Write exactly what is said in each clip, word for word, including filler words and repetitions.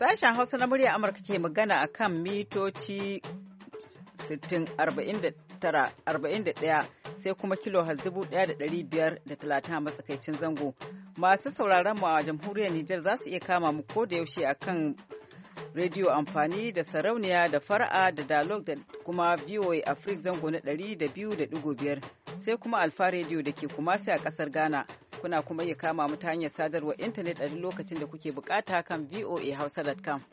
Sashen Hausa na murya Amurka ke magana a kan mitoci sittin arba'in da tara arba'in da ɗaya sai kuma kilo dubu ɗaya da ɗari biyar da talatin a matsakaicin zango. Masu sauraron mu a jamhuriyar Nijar za su iya kama mu ko da yaushe a kan rediyo amfani da sarauniya da fara'a da dalog da kuma V O A Africa zango na ɗari da biyu da ɗigo biyar sai kuma Alfa rediyo da ke Kumasi a ƙasar Ghana. Kuna kuma iya kama mu ta hanyar sadarwar intanet a lokacin da kuke bukata kan v o a hausa dot com.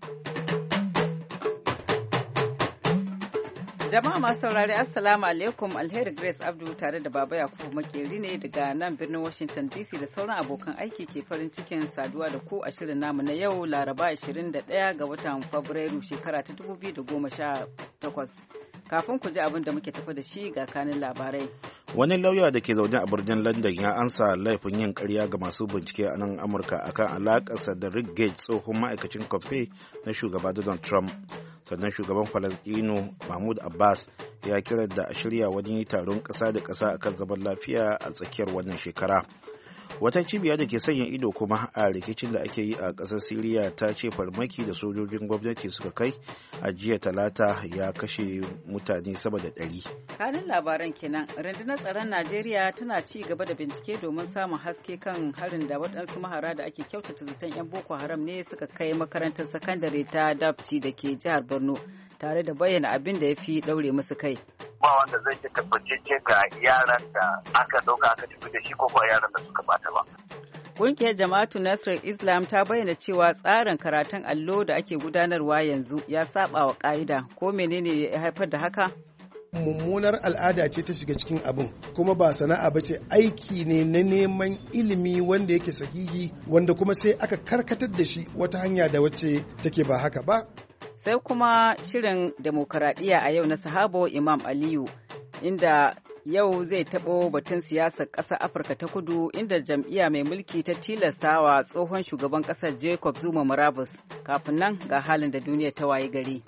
Jama'a masu saurari Assalamu alaikum, Alheri Grace Abdu tare da Baba Yakubu Makeri ne daga nan birnin Washington D C da sauran abokan aiki ke farin cikin saduwa da ku a shirin namu na yau Laraba ashirin da ɗaya ga watan Fabrairu shekara ta dubu biyu da goma sha takwas. Kafin ku ji abin da muke tafi da shi ga kanin labarai. Wani lauya da ke zaune a birnin London ya ansa laifin yin ƙarya ga masu bincike a nan Amurka akan alakarsa da Rick Gates, tsohon ma'aikacin kamfe na shugaba Donald Trump. Sannan shugaban Falasɗinu Mahmud Abbas ya kira da a shirya wani taron ƙasa da ƙasa akan zaman lafiya a tsakiyar wannan shekara. Wata cibiya da ke sanya ido kuma a rikicin da ake yi a ƙasar Siriya ta ce farmaki da sojojin gwamnati suka kai a jiya talata ya kashe mutane sama da ɗari. Kanin labaran kenan, rundunar tsaron Najeriya tana ci gaba da bincike domin samun haske kan harin da waɗansu mahara da ake kyautata zaton 'yan Boko Haram ne suka kai makarantar sakandare ta Dapchi da ke jihar Borno, tare da bayyana abin da ya fi ɗaure musu kai. Ba wanda zai ce tabbacece ga yaran da aka dauka aka tafi da shi ko kuwa yaran da suka bata ba. Ƙungiyar Jama'atu Nasrul Islam ta bayyana cewa tsarin karatun allo da ake gudanarwa yanzu ya saba wa ƙa'ida. Ko menene ya haifar da haka? Mummunar al'ada ce ta shiga cikin abin, kuma ba sana'a ba ce, aiki ne na neman ilimi wanda yake sahihi, wanda kuma sai aka karkatar da shi wata hanya da wacce take ba haka ba. Sai kuma shirin demokaradiyya a yau na sahabo Imam Aliyu, inda yau zai taɓo batun siyasar ƙasar Afirka ta Kudu, inda jam'iyya mai mulki ta tilasta wa tsohon shugaban ƙasar Jacob Zuma murabus. Kafin nan ga halin da duniya ta waye gari.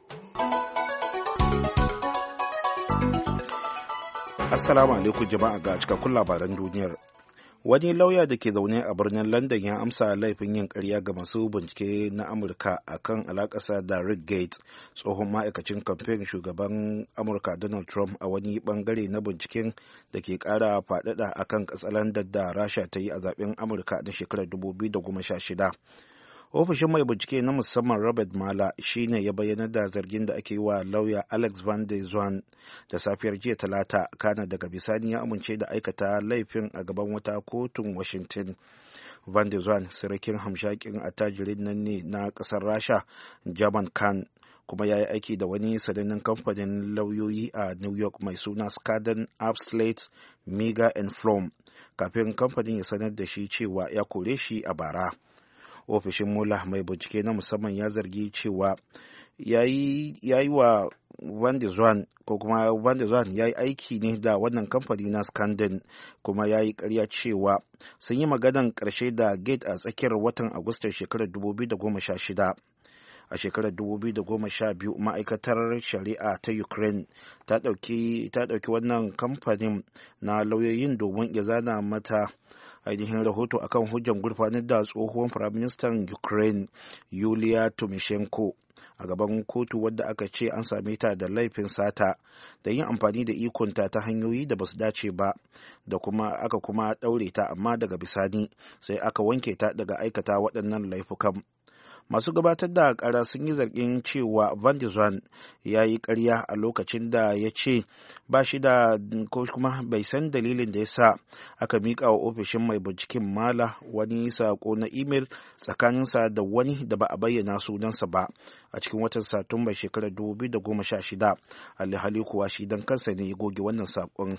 Assalamu alaikum jama'a, ga cikakkun labaran duniyar. Wani lauya da ke zaune a birnin London ya amsa laifin yin ƙarya ga masu bincike na Amurka akan alakarsa da Rick Gates, tsohon ma'aikacin kamfen shugaban Amurka Donald Trump, a wani bangare na binciken da ke ƙara faɗaɗa akan katsalandar da Rasha ta yi a zaben Amurka na shekarar dubu biyu da goma sha shida. Ofishin mai bincike na musamman Robert Mueller shine ya bayyana da zargin da ake yi wa lauya Alex Van der Zwaan da safiyar jiya talata, kana daga bisani ya amince da aikata laifin a gaban wata kotun Washington. Van der Zwaan sirikin hamshakin attajirin nan ne na kasar Rasha, German Khan, kuma ya yi aiki da wani sanannen kamfanin lauyoyi a New York mai suna Skadden, Upslate, Mega and Flom, kafin kamfanin ya sanar da shi cewa ya kore shi a bara. Ofishin Mueller mai bincike na musamman ya zargi cewa ya yi wa Van der Zwaan ko kuma Van der Zwaan ya yi aiki ne da wannan kamfani na Skadden, kuma ya yi karya cewa sun yi maganan ƙarshe da Gates a tsakiyar watan Agustan shekarar dubu biyu da goma sha shida. A shekarar dubu biyu da goma sha biyu, ma'aikatar shari'a ta Ukraine ta ɗauki wannan kamfanin na lauyoyin domin ya zana mata ainihin rahoto akan hujjan gurfanar da tsohuwar firaministan Ukraine Yulia Tymoshenko a gaban kotu, wadda aka ce an same ta da laifin sata da yin amfani da ikonta ta hanyoyi da basu dace ba, da kuma aka kuma ɗaure ta, amma daga bisani sai aka wanke ta daga aikata waɗannan laifukan. Masu gabatar da ƙara sun yi zargin cewa Van der Zwaan ya yi ƙarya a lokacin da ya ce ba shi da ko kuma bai san dalilin da ya sa aka miƙa wa ofishin mai binciken Mala wani saƙo na imel tsakaninsa da wani da ba a bayyana sunansa ba a cikin watan Satumba shekarar dubu biyu da goma sha shida. Alhali kuwa shi dan kansa ne ya goge wannan saƙon.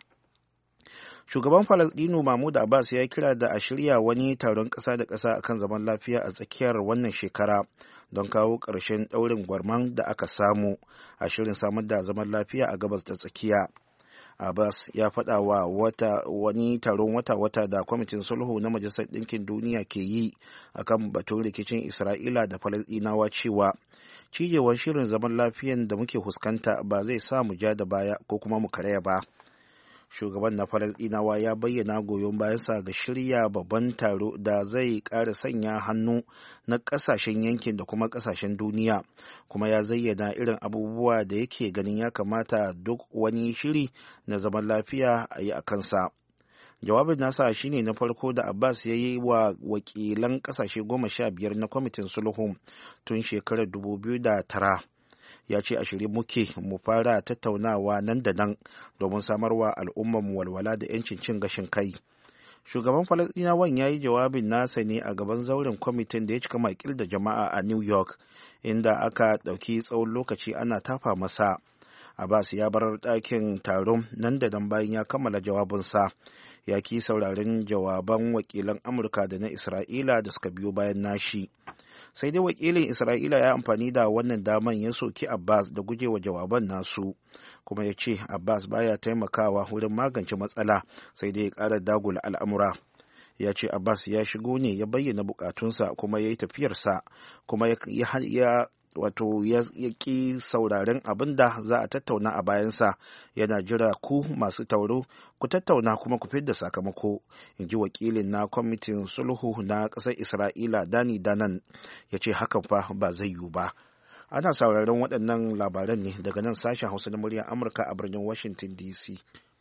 Shugaban Falasɗinu Mahmud Abbas ya kira da a shirya wani taron ƙasa da ƙasa akan zaman lafiya a tsakiyar wannan shekara don kawo ƙarshen ɗaurin gwarman da aka samu a shirin samar da zaman lafiya a gabas da tsakiya. Abbas ya faɗa wa wata wani taron wata-wata da kwamitin sulhu na Majalisar Ɗinkin Duniya ke yi akan batun rikicin Isra'ila da Falasɗinawa cewa cijewar shirin zaman lafiyan da muke fuskanta ba zai sa mu ja da baya ko kuma mu karaya ba. shugaban na falasɗinawa ya bayyana goyon bayansa ga shirya babban taro da zai ƙara sanya hannu na ƙasashen yankin da kuma ƙasashen duniya, kuma ya zayyana irin abubuwa da yake ganin ya kamata duk wani shiri na zaman lafiya a yi a kansa. Jawabin nasa shine na farko da Abbas ya yi wa wakilan ƙasashe goma sha biyar na kwamitin sulhu tun shekarar dubu biyu da tara. Ya ce a shirye muke mu fara tattaunawa nan da nan domin samarwa al'ummarmu walwala da 'yancin cin gashin kai. Shugaban Falasɗinawan ya yi jawabin nasa ne a gaban zauren kwamitin da ya cika makil da jama'a a New York, inda aka ɗauki tsawon lokaci ana tafa masa. Abbas ya bar ɗakin taron nan da nan bayan ya kammala jawabinsa. Ya ki sauraren jawaban wakilan Amurka da na Isra'ila da suka biyo bayan nashi. Sai dai wakilin Isra'ila ya amfani da wannan daman ya soki Abbas da gujewa jawaban nasu, kuma ya ce Abbas baya taimakawa wurin magance matsala, sai dai ya ƙara dagula al'amura. Ya ce Abbas ya shigo ne ya bayyana bukatunsa kuma ya yi tafiyarsa, kuma ya, ya wato ya ƙi sauraren abin da za a tattauna a bayansa, yana jira ku masu tauro ku tattauna kuma ku fidda sakamako, in ji wakilin na kwamitin sulhu na ƙasar Isra'ila Dani Danan. Ya ce hakan fa ba zai yiwu ba. Ana sauraron waɗannan labaran ne daga nan sashen Hausa na muryar Amurka a birnin Washington D C.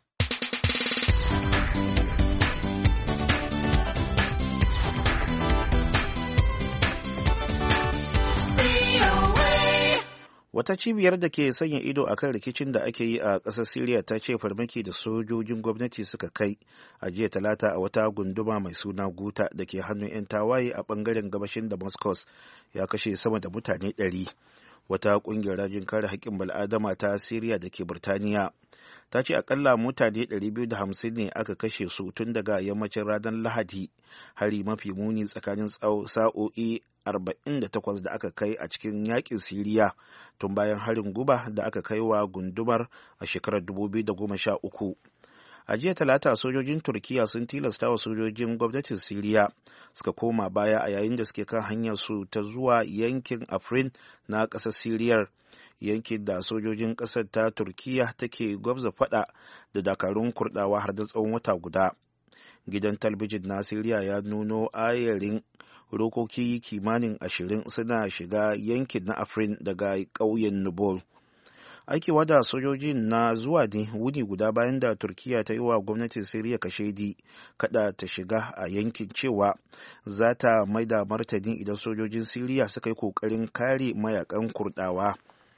Wata cibiyar da ke sanya ido a kan rikicin da ake yi a ƙasar Siriya ta ce farmaki da sojojin gwamnati suka kai a jiya talata a wata gunduma mai suna Guta da ke hannun 'yan tawaye a ɓangaren gabashin Damascus ya kashe sama da mutane ɗari. Wata ƙungiyar rajin kare haƙƙin bal'adama ta Siriya da ke Birtaniya ta ce akalla mutane ɗari biyu da hamsin ne aka kashe su tun daga yammacin ranar Lahadi, hari mafi muni tsakanin sa'o'i arba'in da takwas da aka kai a cikin yakin Siriya tun bayan harin guba da aka kai wa gundumar a shekarar dubu biyu da goma sha uku. A jiya talata sojojin Turkiya sun tilasta wa sojojin gwamnatin Siriya suka koma baya a yayin da suke kan hanyar su ta zuwa yankin Afrin na ƙasar Siriyar, yankin da sojojin ƙasar ta Turkiya take gwabza fada da dakarun Kurdawa har da tsawon wata guda. Gidan talbijin na Siriya ya nuno ayarin rokoki kimanin ashirin suna shiga yankin na Afrin daga ƙauyen Nubol. Aikewa da sojojin na zuwa ne wuni guda bayan da Turkiya ta yi wa gwamnatin Siriya kashedi kada ta shiga a yankin, cewa za ta maida martani idan sojojin Siriya suka yi kokarin kare mayakan Kurdawa.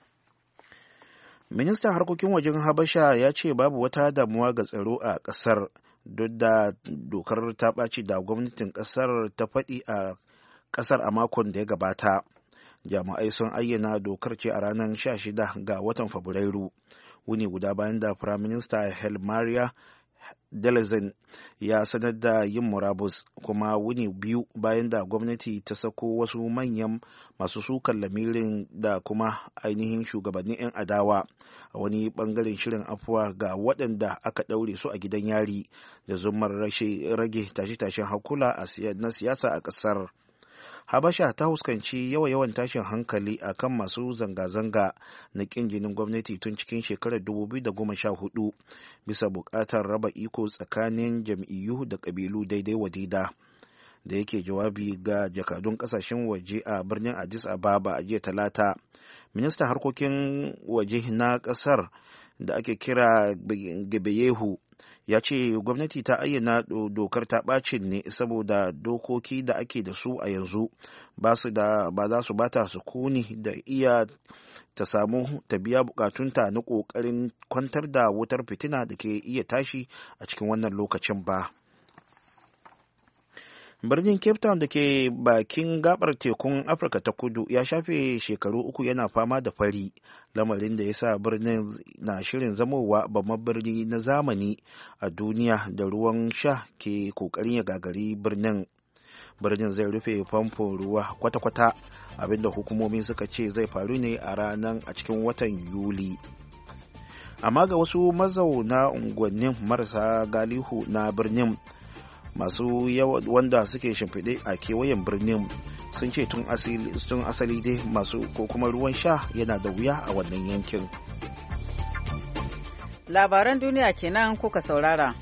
Ministan harkokin wajen Habasha ya ce babu wata damuwa ga tsaro a ƙasar duk da dokar ta ɓaci da gwamnatin ƙasar ta faɗi a ƙasar a makon da ya gabata. Jami'ai sun ayyana dokar ce a ranar sha shida ga watan Fabrairu, wuni guda bayan da Firaminista Hailemariam Desalegn ya sanar da yin murabus, kuma wuni biyu bayan da gwamnati ta sako wasu manyan masu sukan lamirin da kuma ainihin shugabannin 'yan adawa a wani bangaren shirin afuwa ga waɗanda aka ɗaure su a gidan yari da zumar rage tashe-tashen hankula na siyasa a ƙasar. Habasha ta huskanci yawa-yawan tashin hankali a kan masu zanga-zanga na ƙin jinin gwamnati tun cikin shekarar dubu biyu da goma sha hudu bisa buƙatar raba iko tsakanin jam'iyyu da ƙabilu daidai wa daida. Da yake jawabi ga jakadun ƙasashen waje a birnin Addis Ababa a jiya talata, ministan harkokin waje na ƙasar da ake kira Gebeyehu ya ce gwamnati ta ayyana dokar ta ɓacin ne saboda dokoki da ake da su a yanzu ba za su bata sukuni da iya ta samu ta biya bukatunta na ƙoƙarin kwantar da wutar fitina da ke iya tashi a cikin wannan lokacin ba. Birnin Cape Town da ke bakin gabar tekun Afirka ta kudu ya shafe shekaru uku yana fama da fari, lamarin da ya sa birnin na shirin zamowa babban birni na zamani a duniya da ruwan sha ke kokarin ya gagari birnin. Birnin zai rufe famfon ruwa kwata-kwata, abinda hukumomi suka ce zai faru ne a ranar a cikin watan Yuli. Amma ga wasu mazauna unguwannin marasa galihu na birnin, masu yawa wanda suke shimfiɗe a kewayen birnin, sun ce tun asali dai masu ko kuma ruwan sha yana da wuya a wannan yankin. Labaran duniya kenan kuka saurara.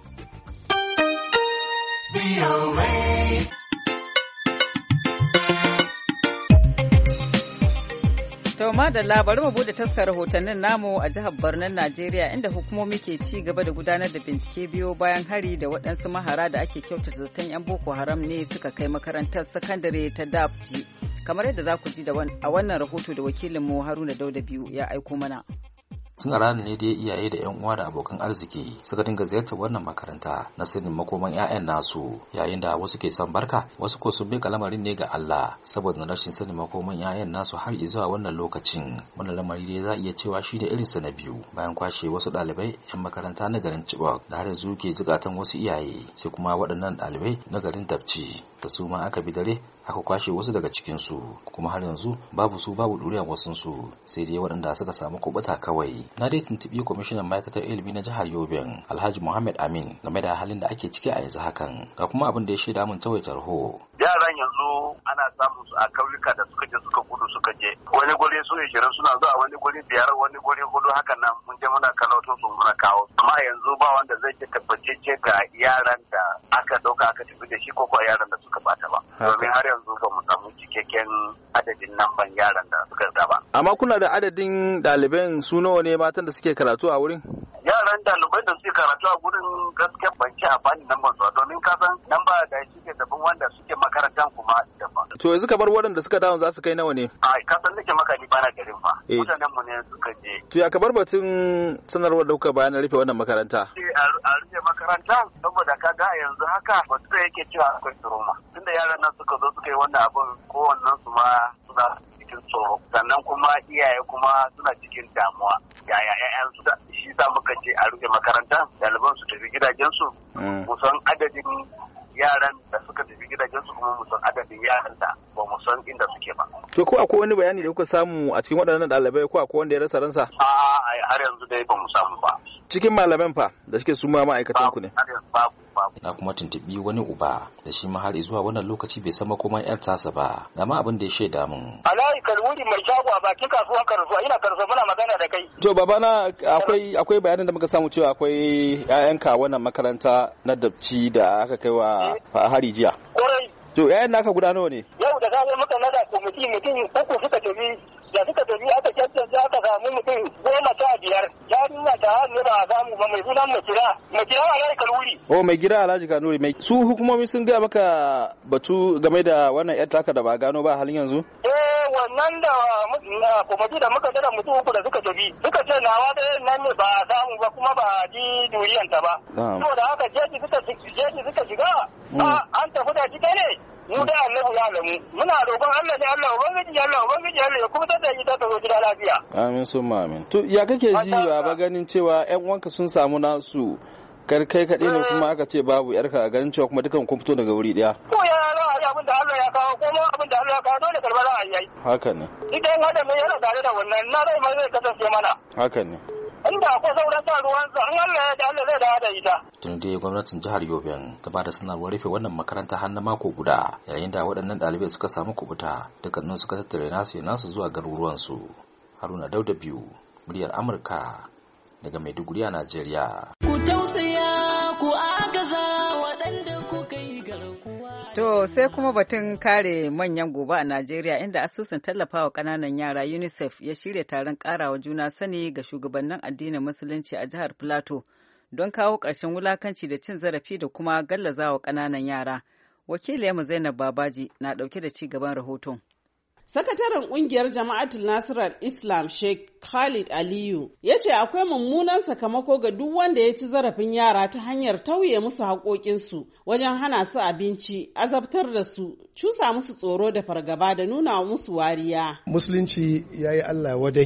To madalla bari mu bude taskar rahotannin namu a jihar Barnan Najeriya inda hukumomi ke ci gaba da gudanar da bincike biyo bayan hari da waɗansu mahara da ake kyautata zaton 'yan Boko Haram ne suka kai makarantar sakandare ta Dapji. Kamar yadda za ku ji a wannan rahoto da wakilinmu Haruna Dauda biyu ya aiko mana. Tun a ranar ne da iyaye da yan uwa da abokan arziki suka dinga ziyartar wannan makaranta na sanin makoman 'ya'yan nasu, yayin da wasu ke son barka wasu ko sun bika lamarin ne ga Allah saboda rashin sanin makoman 'ya'yan nasu har zuwa wannan lokacin. Wannan lamari dai za iya cewa shi da irinsa na biyu bayan kwashe wasu ɗalibai 'yan makaranta na garin Chibok da har yanzu ke zukatan wasu iyaye, sai kuma waɗannan ɗalibai na garin Dapchi da su ma aka bi dare aka kwashe wasu daga cikinsu, kuma har yanzu babu su babu ɗuriyar wasunsu, sai dai waɗanda suka samu kubuta kawai. Na dai tuntuɓi kwamishinan ma'aikatar ilimi na jihar Yobe Alhaji Muhammad Amin game da halin da ake ciki a yanzu hakan, ga kuma abin da ya shaida mun tawai tarho. Yaran yanzu ana samun su a kauyuka da suka je suka gudu suka je wani guri su ishirin suna zuwa wani guri biyar wani guri hudu hakan nan mun je muna kalauto su muna kawo, amma yanzu ba wanda zai ce tabbatacce ga yaran da aka ɗauka aka tafi da shi ko kuwa yaran da suka bata ba, domin har yanzu ba mu samu cikakken adadin nan ban yaran da suka ba. Amma kuna da adadin ɗaliban su nawa ne matan da suke karatu a wurin? Yaran ɗalibai da suke karatu a gurin gaskiya ban ci a bani nan ban domin ka san nan ba da shi ke daban wanda suke makarantar kuma daban. To yanzu kamar waɗanda suka dawo za su kai nawa ne? A ka san nake maka ni bana garin fa. Mutanen mu ne suka je. To ya kabar batun sanarwar da kuka bayan rufe wannan makaranta? A rufe makaranta saboda ka ga yanzu haka wasu da yake cewa akwai turoma. Tunda yaran nan suka zo suka yi wannan abun kowannen su ma suna cikin tsoro, sannan kuma iyaye kuma suna cikin damuwa yaya ƴaƴansu da shi sa muka ce a rufe makaranta ɗaliban su tafi gidajensu mu san adadin yaran da suka tafi gidajensu kuma mu san adadin yaran da ba mu san inda suke ba. To ko akwai wani bayani da kuka samu a cikin waɗannan ɗalibai ko akwai wanda ya rasa ransa? A har yanzu dai ba mu samu ba. Cikin malaman fa da suke su ma ma'aikatan ku ne? Babu. Na kuma tuntuɓi wani uba da shi ma har zuwa wannan lokaci bai san makoman yar tasa ba, ga ma abin da ya shaida mun. Alayi Kalwuri mai shago a bakin kasuwan Karzuwa, ina Karzuwa muna magana da kai. To babana akwai akwai bayanin da muka samu cewa akwai ƴaƴanka wannan makaranta na Dapchi da aka kai wa hari jiya. Kwarai. To ƴaƴan naka guda nawa ne? Yau da safe muka nada komiti mutum uku suka tafi da suka tafi aka cancanta aka samu mutum goma sha biyar. Yarinya ta hannu ba a samu ba mai sunan Makira. Makira Alayi Kalwuri. Oh mai gida Alhaji Kanuri mai su hukumomi sun gaya maka batu game da wannan yar taka da ba gano ba halin yanzu? Eh wannan da komiti da muka tada mutum uku da suka tafi suka ce nawa da nan ne ba a samu ba kuma ba a ji duriyanta ba. Saboda haka jeji suka jeji suka shiga an tafi da jike ne. Mu da Allah ya alamu muna roƙon Allah ne Allah ubangiji Allah ubangiji Allah ya kuma tada ita ta zo gida lafiya. Amin summa amin. To ya kake ji ba ganin cewa ƴan uwanka sun samu nasu kar kai kaɗai ne kuma aka ce babu yarka a ganin cewa kuma dukan kun fito daga wuri ɗaya. To ya za a yi abin da Allah ya kawo ko ma abin da Allah ya kawo dole karɓa za a yi. Haka ne. Idan hada mai yana tare da wannan na rai mai zai kasance mana. Haka ne. Inda akwai sauran sa ruwansa in Allah ya da Allah zai dawo da ita. Tun dai gwamnatin jihar Yobe ta ba da sanarwar rufe wannan makaranta har na mako guda, yayin da waɗannan ɗalibai suka samu kubuta dukkanin suka tattare nasu nasu zuwa garuruwansu. Haruna Dauda biyu, muryar Amurka daga Maiduguri a Najeriya. Ku tausaya ku agaza waɗanda ku kai garkuwa. To sai kuma batun kare manyan gobe a Najeriya inda asusun tallafawa ƙananan yara UNICEF ya shirya taron ƙarawa juna sani ga shugabannin addinin musulunci a jihar Plateau don kawo ƙarshen wulakanci da cin zarafi da kuma gallazawa ƙananan yara. Wakiliyarmu Zainab Babaji na ɗauke da ci gaban rahoton. Sakataren ƙungiyar Jama'atul Nasirar Islam Sheikh Khalid Aliyu ya ce akwai mummunan sakamako ga duk wanda ya ci zarafin yara ta hanyar tauye musu haƙoƙinsu wajen hana su abinci, azabtar da su, cusa musu tsoro da fargaba da nuna musu wariya. Musulunci ya yi Allah wadai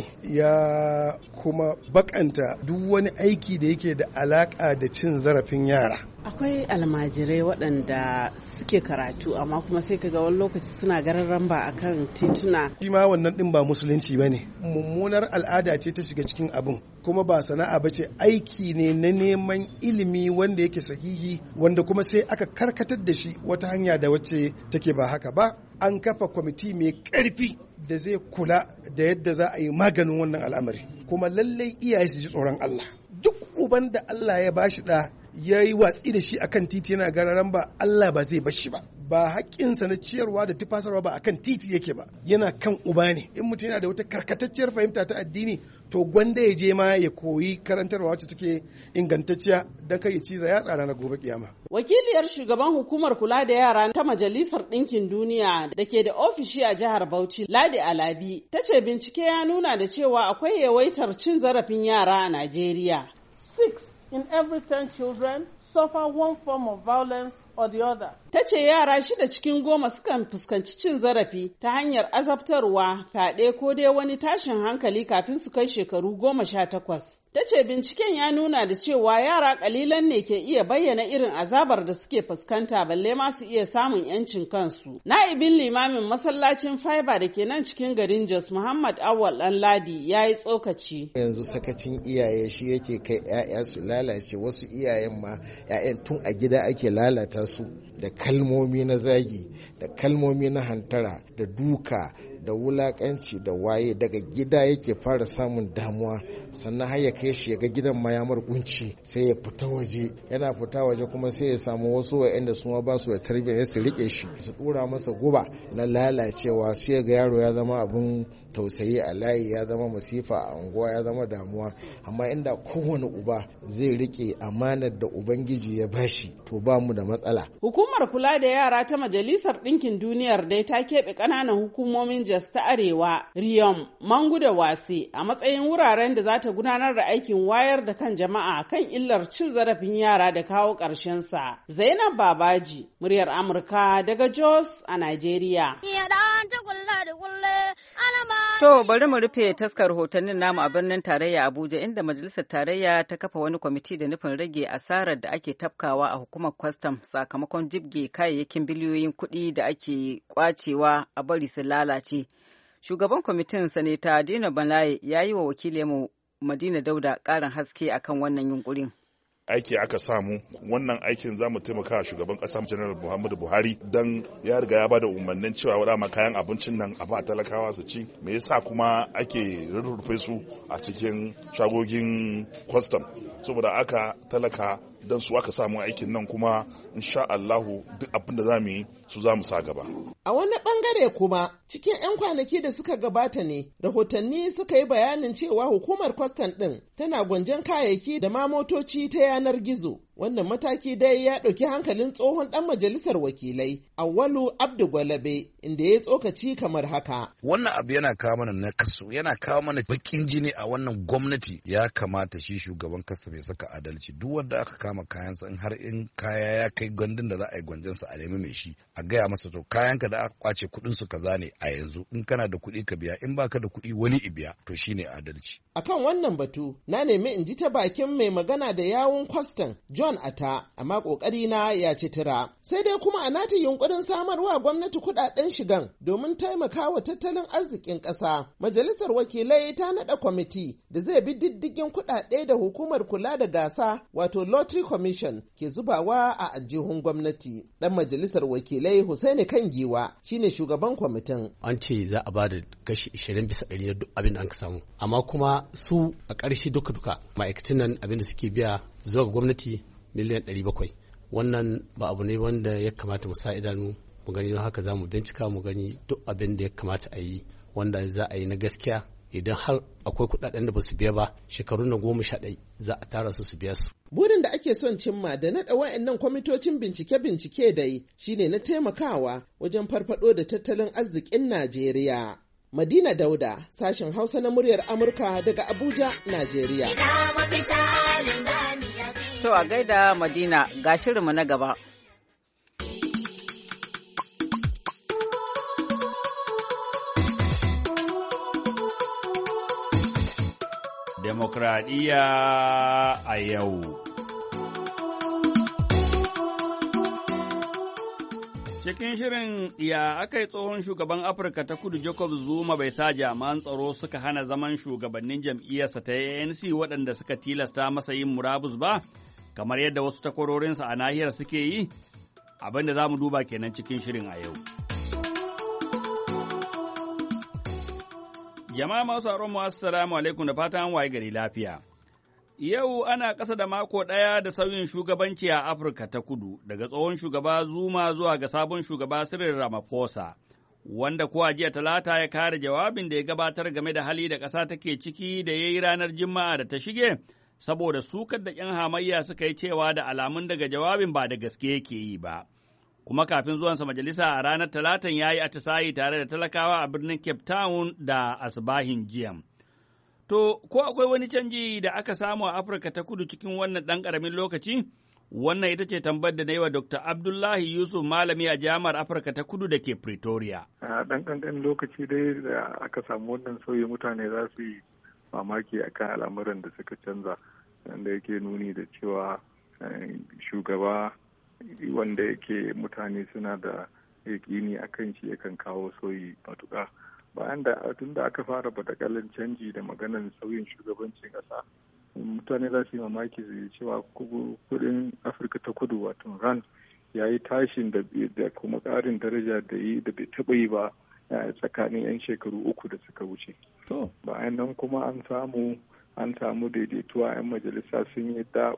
ya kuma bakanta duk wani aiki da yake da alaƙa da cin zarafin yara. Akwai almajirai waɗanda suke karatu amma kuma sai kaga wani lokaci suna gararan ba akan tituna. Shi ma wannan ɗin ba musulunci ba ne. Mummunar al'ada ce ta shiga cikin abin kuma ba sana'a ba ce, aiki ne na neman ilimi wanda yake sahihi wanda kuma sai aka karkatar da shi wata hanya da wacce take ba haka ba. An kafa kwamiti mai ƙarfi da zai kula da yadda za a yi maganin wannan al'amari kuma lallai iyaye su ji tsoron Allah. Duk uban da Allah ya bashi da ya yi watsi da shi akan titi yana gararan ba, Allah ba zai bashi ba. Ba haƙƙinsa na ciyarwa da tufasarwa ba akan titi yake ba, yana kan uba ne. In mutum yana da wata karkatacciyar fahimta ta addini, to gwanda ya je ma ya koyi karantarwa wacce take ingantacciya don kai ya ciza ya tsara na gobe kiyama. Wakiliyar shugaban hukumar kula da yara ta Majalisar Ɗinkin Duniya da ke da ofishi a jihar Bauchi, Ladi Alabi, ta ce bincike ya nuna da cewa akwai yawaitar cin zarafin yara a Najeriya. Six in every ten children suffer one form of violence or the other. Ta ce yara shida cikin goma sukan fuskanci cin zarafi ta hanyar azabtarwa, fyaɗe ko dai wani tashin hankali kafin su kai shekaru goma sha takwas. Ta ce binciken ya nuna da cewa yara ƙalilan ne ke iya bayyana irin azabar da suke fuskanta balle ma su iya samun 'yancin kansu. Na'ibin limamin masallacin Fiber da ke nan cikin garin Jos, Muhammad Awal Ɗanladi, ya yi tsokaci. Yanzu sakacin iyaye shi yake kai 'ya'ya su lalace, wasu iyayen ma 'ya'yan tun a gida ake lalata su da kalmomi na zagi, da kalmomi na hantara, da duka, da wulakanci, da waye. Daga gida yake fara samun damuwa, sannan har ya kai shi ya ga gidan ma ya kunci, sai ya fita waje. Yana fita waje kuma sai ya samu wasu wa'anda su ma ba su da tarbiyya, su rike shi, su dura masa guba na lalacewa, sai ga yaro ya zama abin tausayi a layi, ya zama masifa a unguwa, ya zama damuwa. Amma inda kowane uba zai rike amanar da ubangiji ya bashi, to ba mu da matsala. Hukumar kula da yara ta Majalisar Ɗinkin Duniyar dai ta keɓe ƙananan hukumomin Jos ta Arewa, Riyom, Mangu da Wase a matsayin wuraren da za ta gudanar da aikin wayar da kan jama'a kan illar cin zarafin yara da kawo ƙarshen sa. Zainab Babaji, muryar Amurka daga Jos a Najeriya. To bari mu rufe taskar hotonnin namu a birnin tarayya Abuja, inda majalisar tarayya ta kafa wani kwamiti da nufin rage asarar da ake tafkawa a hukumar kwastam sakamakon jibge kayayyakin biliyoyin kuɗi da ake kwacewa a bari su lalace. Shugaban kwamitin Sanata Dino Balaye ya yi wa wakilinmu Madina Dauda ƙarin haske akan wannan yunkurin. aiki aka samu. Wannan aikin za mu taimaka shugaban kasa janar Muhammadu Buhari dan ya riga ya bada umarnin cewa wadama kayan abincin nan a ba talakawa su ci. Me yasa kuma ake rurrufe su a cikin shagogin kwastam? Saboda aka talaka dan su aka samu aikin nan, kuma insha Allahu duk abin da za mu yi su za mu sa gaba. A wani bangare kuma cikin 'yan kwanaki da suka gabata ne rahotanni suka yi bayanin cewa hukumar kwastam ɗin tana gwanjon kayayyaki da ma motoci ta yanar gizo. Wannan mataki dai ya ɗauki hankalin tsohon ɗan majalisar wakilai Awwalu Abdu Gwalabe, inda ya tsokaci kamar haka. Wannan abu yana kawo mana nakasu, yana kawo mana bakin jini a wannan gwamnati. Ya kamata shi shugaban kasa bai saka adalci. Duk wanda aka kama kayansa in har in kaya ya kai gwandun da za a yi gwanjansa a nemi mai shi, a gaya masa to kayanka da aka kwace kuɗin su kaza ne a yanzu, in kana da kuɗi ka biya, in baka da kuɗi wani ibiya, to shine adalci. Akan wannan batu na nemi in ji ta bakin mai magana da yawun kwastam John Ata, amma kokari na ya ci tira. Sai dai kuma a nata yunkurin samarwa gwamnati kudaden shigan domin taimakawa tattalin arzikin ƙasa. Majalisar wakilai ta naɗa kwamiti da zai bi diddigin kudade da hukumar kula da gasa wato Lottery Commission ke zubawa a aljihun gwamnati. Dan majalisar wakilai Hussaini Kangiwa shine shugaban kwamitin. An ce za a bada kashi ishirin bisa ɗari da abin da an samu, amma kuma su a ƙarshe duka-duka ma'aikatan nan abin da suke biya zuwa gwamnati miliyan ɗari bakwai. Wannan ba abu ne wanda ya kamata mu sa idanu mu gani, don haka za mu bincika mu gani duk abin da ya kamata a yi wanda za a yi na gaskiya. Idan har akwai kuɗaɗen da ba su biya ba, shekaru na goma sha ɗaya za a tara su su biya su. Burin da ake son cimma da naɗa wa'annan kwamitocin bincike-bincike da yi shine na taimakawa wajen farfado da tattalin arzikin Najeriya. Madina Dauda, sashen Hausa na muryar Amurka daga Abuja, Najeriya. To a gaida Madina, ga shirinmu na gaba. Demokradiyya a yau. Cikin shirin ya aka yi tsohon shugaban Afirka ta Kudu Jacob Zuma bai sa jami'an tsaro suka hana zaman shugabannin jam'iyyarsa ta A N C waɗanda suka tilasta masa yin murabus ba, kamar yadda wasu takwarorinsa a nahiyar suke yi, abin da za mu duba kenan cikin shirin a yau. Jama'a masu aron mu assalamu alaikum da fatan an waye gari lafiya. Yau ana ƙasa da mako ɗaya da sauyin shugabanci a Afirka ta Kudu, daga tsohon shugaba Zuma zuwa ga sabon shugaba Cyril Ramaphosa, wanda ko a jiya Talata ya kare jawabin da ya gabatar game da hali da ƙasa take ciki da ya yi ranar Juma'a da ta shige, saboda sukar da ‘yan hamayya suka yi cewa da alamun daga jawabin ba da gaske yake yi ba. Kuma kafin zuwansa majalisa a ranar Talatan ya yi atisayi tare da talakawa a birnin Cape Town da asbahin jiya. To, ko akwai wani canji da aka samu a Afirka ta Kudu cikin wannan ɗan ƙaramin lokaci? Wannan ita ce tambayar da na yi wa Dokta Abdullahi Yusuf malami a Jami'ar Afirka ta Kudu da ke Pretoria. A ɗan ƙanƙanin lokaci dai da aka samu wannan sauyi mutane za su yi mamaki akan al'amuran da suka canza, wanda yake nuni da cewa shugaba wanda yake mutane suna da yaƙini akan shi yakan kawo sauyi matuƙa. Bayan da tun da aka fara badakalan canji da maganar sauyin shugabancin ƙasa, mutane za su yi mamaki su yi cewa kudin Afirka ta Kudu wato rand ya yi tashin da kuma ƙarin daraja da yi da bai taɓa yi ba tsakanin 'yan shekaru uku da suka wuce. Bayan nan kuma an samu an samu daidaituwa 'yan majalisa sun yi da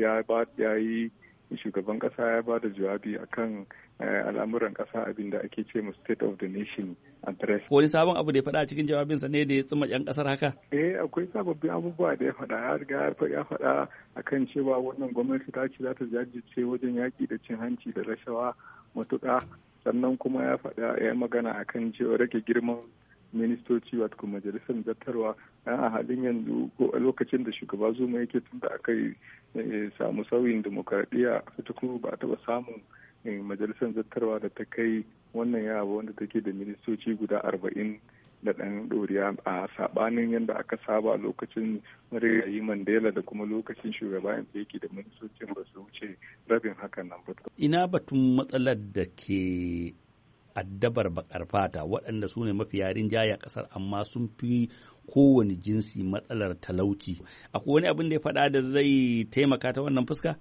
ya yi shugaban ƙasa ya ba da jawabi akan al'amuran ƙasa abin da ake ce mu state of the nation address. Wani sabon abu da ya faɗa a cikin jawabinsa ne da ya tsima 'yan ƙasar haka? Eh, akwai sababbin abubuwa da ya faɗa. Ya riga ya faɗa akan cewa wannan gwamnati ta ce za ta jajirce wajen yaƙi da cin hanci da rashawa matuƙa. Sannan kuma ya faɗa ya magana akan cewa rage girman ministoci wato kuma majalisar zattarwa a halin yanzu ko a lokacin da shugaba Zuma yake tun da aka yi samu sauyin demokaradiyya a kuma ba a taɓa samun majalisar zattarwa da ta kai wannan yawa wanda take da ministoci guda arba'in da ɗan ɗoriya a saɓanin yadda aka saba lokacin marigayi Mandela da kuma lokacin shugaba da yake da ministocin ba su wuce rabin hakan nan ba. Ina batun matsalar da ke addabar bakar fata waɗanda su ne mafi yarin jaya ƙasar amma sun fi kowane jinsi matsalar talauci. Akwai wani abin da ya faɗa da zai taimaka ta wannan fuska?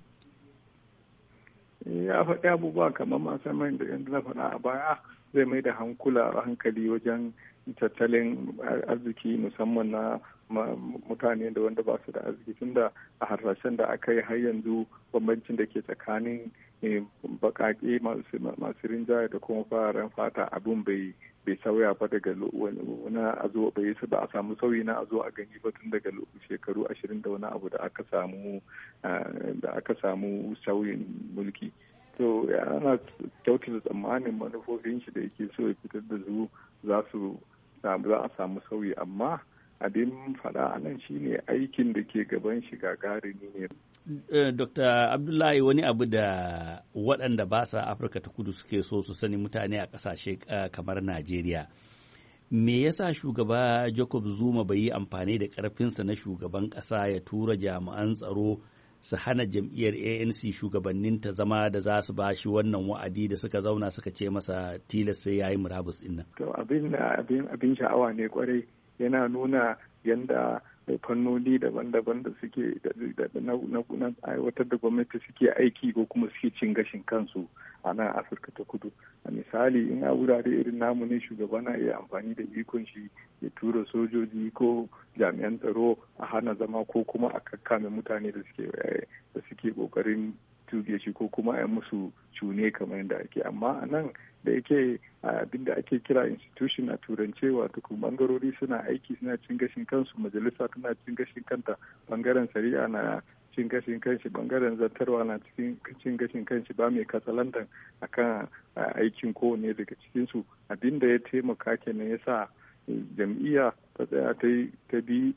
Ya faɗi abubuwa kamar masu mai da yadda na faɗa a baya, zai mai da hankula hankali wajen tattalin arziki musamman na mutane da wanda ba su da arziki, tunda a harsashen da aka yi har yanzu bambancin da ke tsakanin bakake masu rinjaya da kuma fararen fata abin bai bai sauya ba daga wani a zo bai su ba a samu sauyi na a zo a gani ba tun daga shekaru ashirin da wani abu da aka samu da aka samu sauyin mulki. To ana kyautata tsammanin manufofin shi da yake so ya fitar da su za su za a samu sauyi, amma abin faɗa a nan shine aikin da ke gaban shi gagarumi ne. Dokta Abdullahi, wani abu da waɗanda ba sa Afirka ta Kudu suke so su sani mutane a ƙasashe kamar Najeriya, me yasa shugaba Jacob Zuma bai yi amfani da ƙarfinsa na shugaban ƙasa ya tura jami'an tsaro su hana jam'iyyar A N C shugabannin ta zama da za su ba shi wannan wa'adi da suka zauna suka ce masa tilas sai ya yi murabus ɗin nan? To abin abin sha'awa ne kwarai, yana nuna yanda fannoni daban-daban da suke na aiwatar da gwamnati suke aiki ko kuma suke cin gashin kansu a nan Afirka ta Kudu. A misali, in a wurare irin namu ne shugaba na iya amfani da ikon shi ya tura sojoji ko jami'an tsaro a hana zama ko kuma a kakkame mutane da suke da suke kokarin tuge shi ko kuma a musu cune kamar yadda ake. Amma a nan da yake abin da ake kira institution a turance, wato kuma bangarori suna aiki suna cin gashin kansu, majalisa tana cin gashin kanta, bangaren shari'a na cin gashin kanshi, bangaren zartarwa na cikin cin gashin kanshi, ba mai katsalandan akan aikin kowane daga cikinsu. Abin da ya taimaka kenan ya sa jam'iyya ta tsaya ta bi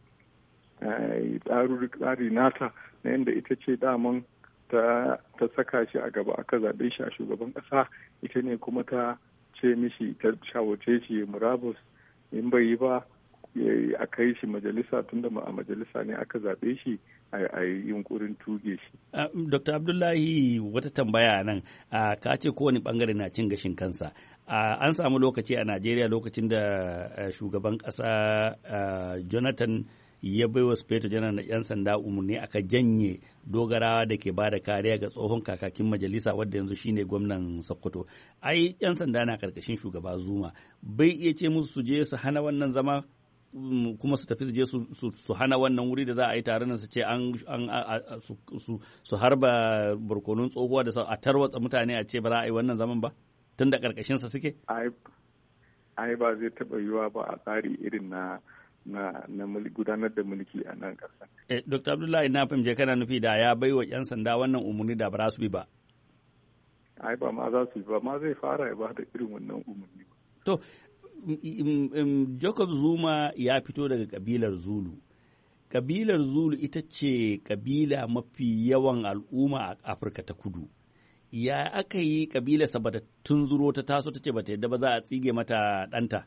tsari nata na yadda ita ce daman ta saka shi a gaba aka zaɓe shi a shugaban ƙasa, ita ne kuma ta ce mishi ta shawarce shi murabus, in bai yi ba a kai shi majalisa, tunda a majalisa ne aka zaɓe shi a yi yunkurin tuge shi. Dokta Abdullahi, wata tambaya nan, ka ce kowane bangare na cin gashin kansa. An samu lokaci a Najeriya lokacin da shugaban ƙasa Jonathan ya bai wa Sufeto Janar na 'yan sanda umarni aka janye dogarawa da ke ba da kariya ga tsohon kakakin majalisa wadda yanzu shine gwamnan Sokoto. Ai 'yan sanda na karkashin shugaba Zuma, bai iya ce musu su je su hana wannan zama kuma su tafi su je su hana wannan wuri da za a yi taron nan su ce an su harba barkonun tsohuwa da a tarwatsa mutane a ce ba za a yi wannan zaman ba tun da karkashin sa suke ai ba zai taba yiwa ba a tsari irin na na na gudanar da mulki a nan ƙasa. Eh, Doctor Abdullahi na fahimce kana nufi da ya bai wa 'yan sanda wannan umarni da ba za su bi ba. Ai ba ma za su bi ba ma zai fara ya ba da irin wannan umarni ba. To, um, um, Jacob Zuma ya fito daga kabilar Zulu. Kabilar Zulu ita ce kabila mafi yawan al'umma a Afirka ta Kudu. Ya aka yi kabilarsa ba ta tunzuro ta taso ta ce ba ta yadda ba za a tsige mata ɗanta.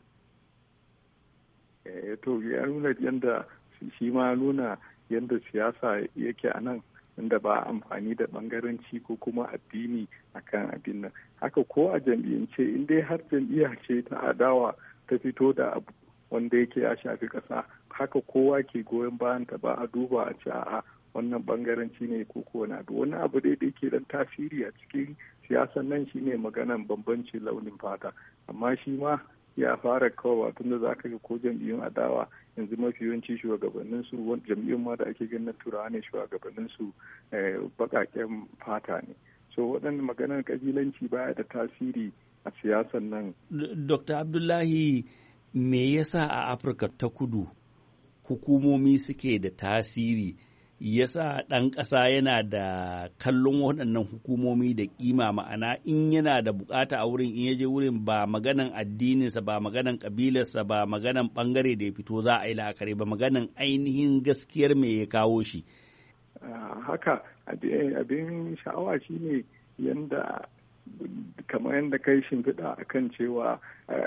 To ya nuna yadda shi ma nuna yadda siyasa yake a nan inda ba amfani da bangaranci ko kuma addini akan abin nan haka ko a jam'iyyance in dai har jam'iyya ce ta adawa ta fito da abu wanda yake ya shafi ƙasa haka kowa ke goyon bayan ta ba a duba a ce a'a wannan bangaranci ne ko ko na wani abu dai da yake dan tasiri a cikin siyasan nan shine maganan bambanci launin fata amma shi ma ya fara kawowa tun da za ka ga ko jam'iyyun adawa yanzu mafi yawanci shugabannin su jam'iyyun ma da ake ganin turawa ne shugabannin su baƙaƙen fata ne so waɗannan maganar kabilanci baya da tasiri a siyasan nan. Dokta Abdullahi me yasa a Afirka ta Kudu hukumomi suke da tasiri yasa ɗan ƙasa yana da kallon waɗannan hukumomi da ƙima ma'ana in yana da bukata a wurin in yaje wurin ba maganan addininsa ba maganan ƙabilarsa ba maganan ɓangare da ya fito za a yi la'akari ba maganan ainihin gaskiyar me ya kawo shi. Haka abin sha'awa shine yanda kamar yadda kai shimfiɗa a kan cewa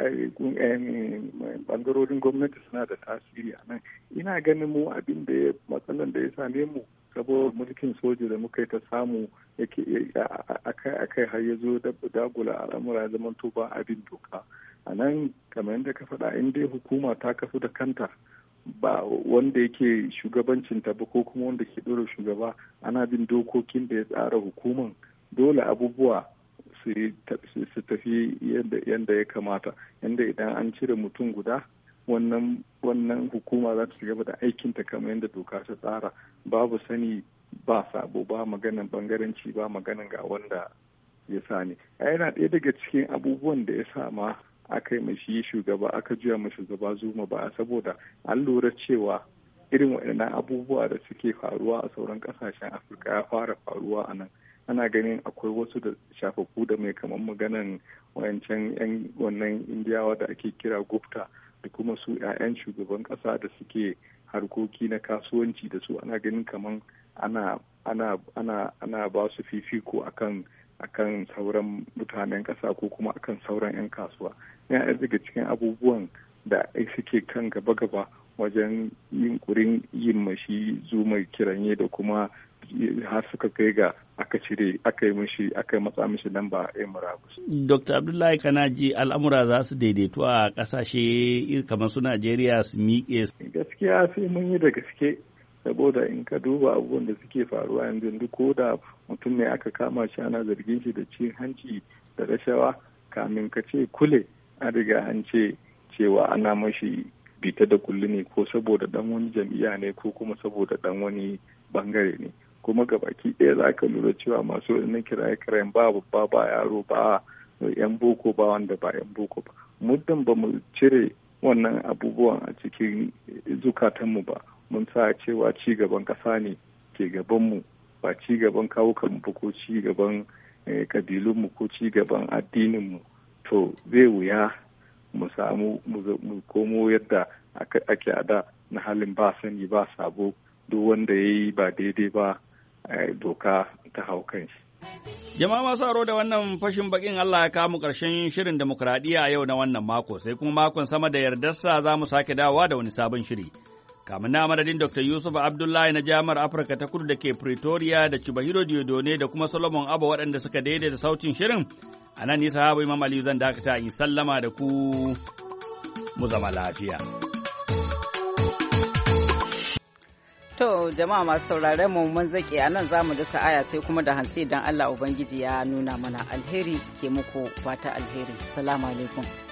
ɓangarorin gwamnati suna da tasiri a nan ina ganin mu abin da ya matsalan da ya same mu saboda mulkin soja da muka yi ta samu yake akai akai har ya zo dagula al'amura zaman to ba abin doka a nan kamar yadda ka faɗa in dai hukuma ta kafu da kanta ba wanda yake shugabancinta ba ko kuma wanda ke ɗora shugaba ana bin dokokin da ya tsara hukuman dole abubuwa su tafi yadda ya kamata yadda idan an cire mutum guda wannan wannan hukuma za ta ci gaba da aikinta kamar yadda doka ta tsara babu sani ba sabo ba maganan bangaranci ba maganan ga wanda ya sa ne yana ɗaya daga cikin abubuwan da ya sa ma aka yi mashi shugaba aka juya ma shugaba Zuma ba saboda an lura cewa irin waɗannan abubuwa da suke faruwa a sauran ƙasashen Afirka ya fara faruwa a nan ana ganin akwai wasu da shafafu da mai kamar maganan wayancan yan wannan indiyawa da ake kira Gupta da kuma su 'ya'yan shugaban ƙasa da suke harkoki na kasuwanci da su ana ganin kamar ana ana ana ana ba su fifiko akan akan sauran mutanen ƙasa ko kuma akan sauran 'yan kasuwa yana daga cikin abubuwan da suke kan gaba-gaba wajen yunkurin yin mashi Zuma kiranye da kuma har suka kai ga aka cire aka yi mishi aka yi matsa mishi lamba a murabus. Dokta Abdullahi Kanaji al'amura za su daidaito a ƙasashe kamar su Najeriya su miƙe. Gaskiya sai mun yi da gaske saboda in ka duba abubuwan da suke faruwa yanzu duk ko da mutum ne aka kama shi ana zargin shi da cin hanci da rashawa kamin ka ce kule an riga an ce cewa ana mashi bita da kulli ne ko saboda dan wani jam'iyya ne ko kuma saboda dan wani bangare ne kuma gabaki ɗaya za ka lura cewa masu wannan kiraye-kirayen ba babba ba yaro ba yan boko ba wanda ba yan boko ba muddin ba mu cire wannan abubuwan a cikin zukatanmu ba mun sa cewa ci gaban ƙasa ne ke gabanmu ba ci gaban kawukanmu ba ko ci gaban kabilunmu ko ci gaban addininmu to zai wuya mu samu mu komo yadda ake a da na halin ba sani ba sabo duk wanda ya yi ba daidai ba doka ta hau kan shi. Jama'a masu aro da wannan fashin bakin Allah ya kamu ƙarshen shirin demokradiyya a yau na wannan mako sai kuma makon sama da yardarsa za mu sake dawowa da wani sabon shiri. Kamun na madadin Doctor Yusuf Abdullahi na Jami'ar Afirka ta Kudu da ke Pretoria da Chubahiro Diodone da kuma Solomon Abba waɗanda suka daidaita sautin shirin. A nan nisa habu Imam Aliyu zan dakata in sallama da ku mu zama lafiya. To jama'a masu saurare mu mun zake a nan zamu da sa'aya sai kuma da hantsi dan Allah Ubangiji ya nuna mana alheri ke muku fata alheri. Assalamu alaikum.